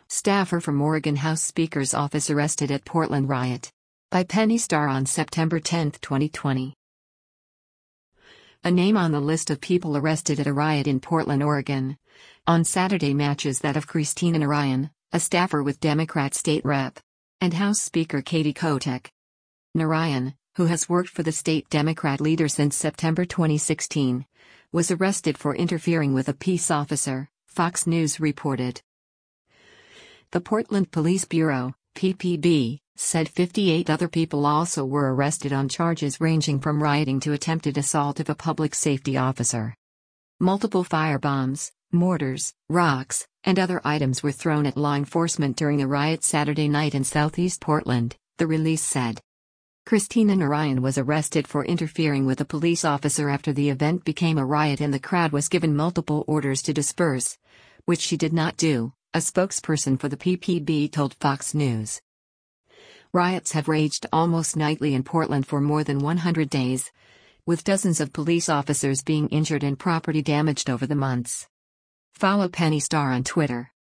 Staffer from Oregon House Speaker's office arrested at Portland riot. By Penny Starr on September 10, 2020. A name on the list of people arrested at a riot in Portland, Oregon. On Saturday matches that of Christina Narayan, a staffer with Democrat State Rep. and House Speaker Katie Kotek. Narayan, who has worked for the state Democrat leader since September 2016, was arrested for interfering with a peace officer, Fox News reported. The Portland Police Bureau, PPB, said 58 other people also were arrested on charges ranging from rioting to attempted assault of a public safety officer. Multiple firebombs, mortars, rocks, and other items were thrown at law enforcement during a riot Saturday night in southeast Portland, the release said. Christina Narayan was arrested for interfering with a police officer after the event became a riot and the crowd was given multiple orders to disperse, which she did not do, a spokesperson for the PPB told Fox News. Riots have raged almost nightly in Portland for more than 100 days, with dozens of police officers being injured and property damaged over the months. Follow Penny Starr on Twitter.